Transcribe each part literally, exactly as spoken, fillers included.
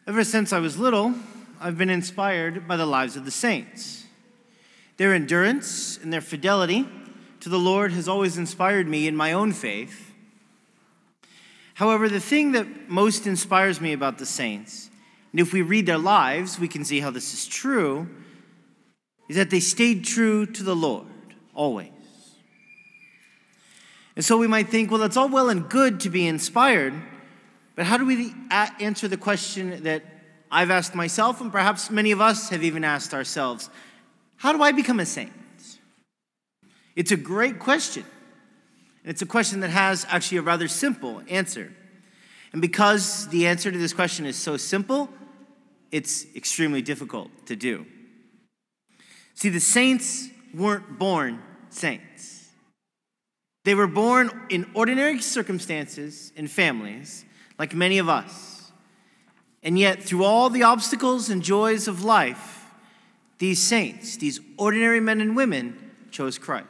Ever since I was little, I've been inspired by the lives of the saints. Their endurance and their fidelity to the Lord has always inspired me in my own faith. However, the thing that most inspires me about the saints, and if we read their lives, we can see how this is true, is that they stayed true to the Lord, always. And so we might think, well, that's all well and good to be inspired, but how do we answer the question that I've asked myself, and perhaps many of us have even asked ourselves? How do I become a saint? It's a great question. And it's a question that has actually a rather simple answer. And because the answer to this question is so simple, it's extremely difficult to do. See, the saints weren't born saints. They were born in ordinary circumstances and families, like many of us. And yet, through all the obstacles and joys of life, these saints, these ordinary men and women, chose Christ.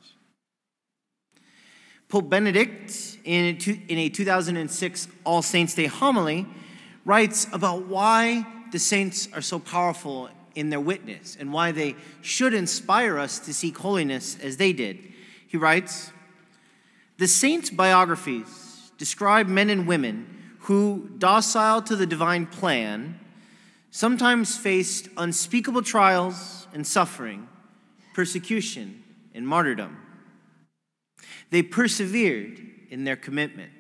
Pope Benedict, in a two thousand six All Saints' Day homily, writes about why the saints are so powerful in their witness and why they should inspire us to seek holiness as they did. He writes, "The saints' biographies describe men and women who, docile to the divine plan, sometimes faced unspeakable trials and suffering, persecution and martyrdom. They persevered in their commitment."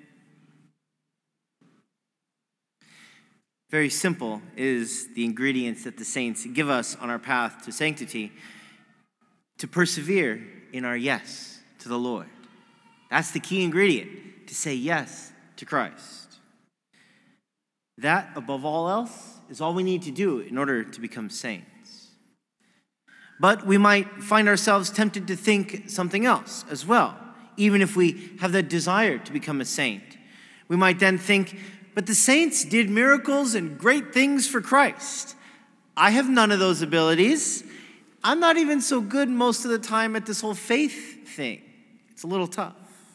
Very simple is the ingredients that the saints give us on our path to sanctity, to persevere in our yes to the Lord. That's the key ingredient, to say yes to Christ. That, above all else, is all we need to do in order to become saints. But we might find ourselves tempted to think something else as well, even if we have the desire to become a saint. We might then think, but the saints did miracles and great things for Christ. I have none of those abilities. I'm not even so good most of the time at this whole faith thing. It's a little tough.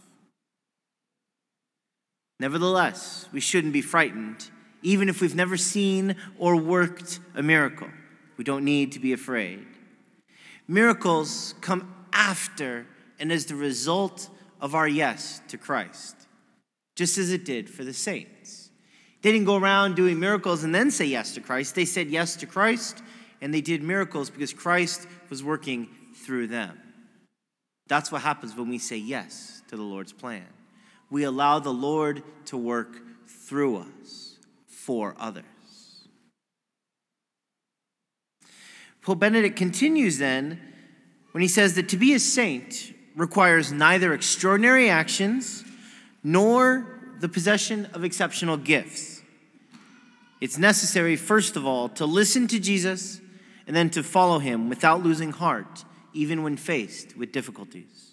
Nevertheless, we shouldn't be frightened, even if we've never seen or worked a miracle. We don't need to be afraid. Miracles come after and as the result of our yes to Christ, just as it did for the saints. They didn't go around doing miracles and then say yes to Christ. They said yes to Christ, and they did miracles because Christ was working through them. That's what happens when we say yes to the Lord's plan. We allow the Lord to work through us for others. Pope Benedict continues then when he says that to be a saint requires neither extraordinary actions nor the possession of exceptional gifts. It's necessary, first of all, to listen to Jesus and then to follow him without losing heart, even when faced with difficulties.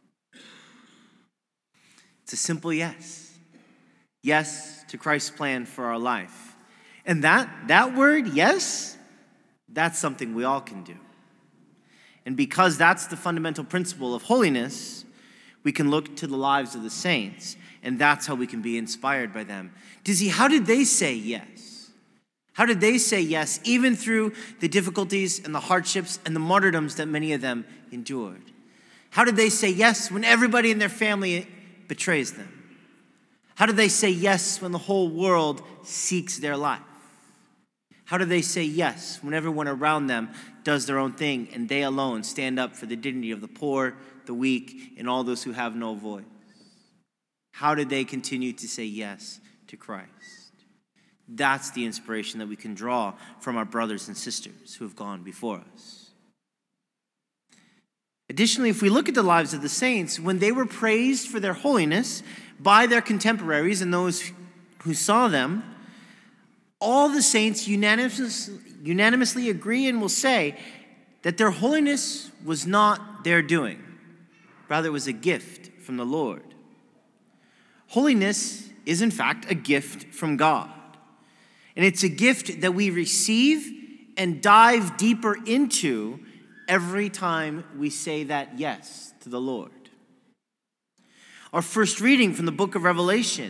It's a simple yes. Yes to Christ's plan for our life. And that, that word, yes, that's something we all can do. And because that's the fundamental principle of holiness, we can look to the lives of the saints, and that's how we can be inspired by them. To see, how did they say yes? How did they say yes, even through the difficulties and the hardships and the martyrdoms that many of them endured? How did they say yes when everybody in their family betrays them? How do they say yes when the whole world seeks their life? How do they say yes when everyone around them does their own thing and they alone stand up for the dignity of the poor, the weak, and all those who have no voice? How did they continue to say yes to Christ? That's the inspiration that we can draw from our brothers and sisters who have gone before us. Additionally, if we look at the lives of the saints, when they were praised for their holiness by their contemporaries and those who saw them, all the saints unanimously, unanimously agree and will say that their holiness was not their doing. Rather, it was a gift from the Lord. Holiness is, in fact, a gift from God. And it's a gift that we receive and dive deeper into every time we say that yes to the Lord. Our first reading from the book of Revelation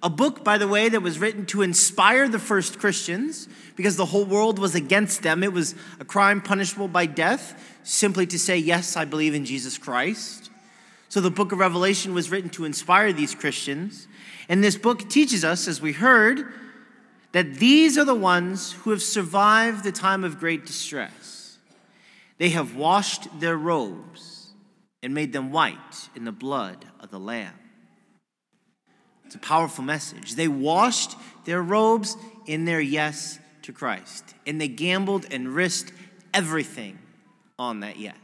A book, by the way, that was written to inspire the first Christians because the whole world was against them. It was a crime punishable by death simply to say, yes, I believe in Jesus Christ. So the book of Revelation was written to inspire these Christians. And this book teaches us, as we heard, that these are the ones who have survived the time of great distress. They have washed their robes and made them white in the blood of the Lamb. It's a powerful message. They washed their robes in their yes to Christ. And they gambled and risked everything on that yes.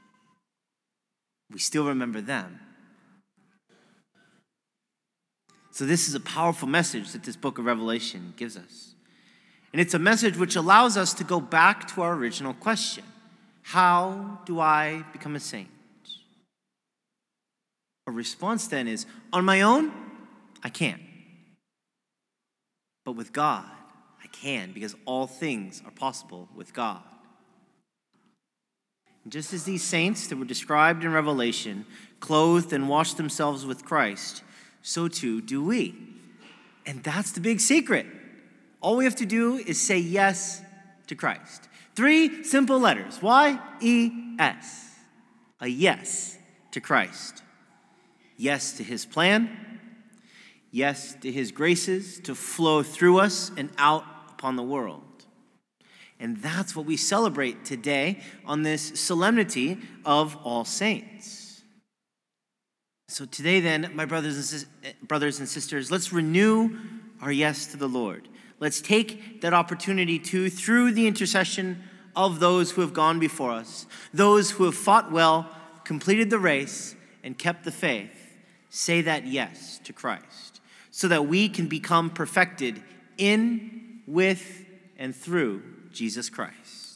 We still remember them. So this is a powerful message that this book of Revelation gives us. And it's a message which allows us to go back to our original question. How do I become a saint? Our response then is, on my own, I can't. But with God, I can, because all things are possible with God. And just as these saints that were described in Revelation clothed and washed themselves with Christ, so too do we. And that's the big secret. All we have to do is say yes to Christ. Three simple letters. Y E S. A yes to Christ. Yes to his plan. Yes to his graces to flow through us and out upon the world. And that's what we celebrate today on this solemnity of All Saints. So today then, my brothers and, sis- brothers and sisters, let's renew our yes to the Lord. Let's take that opportunity to, through the intercession of those who have gone before us, those who have fought well, completed the race, and kept the faith, say that yes to Christ, so that we can become perfected in, with, and through Jesus Christ.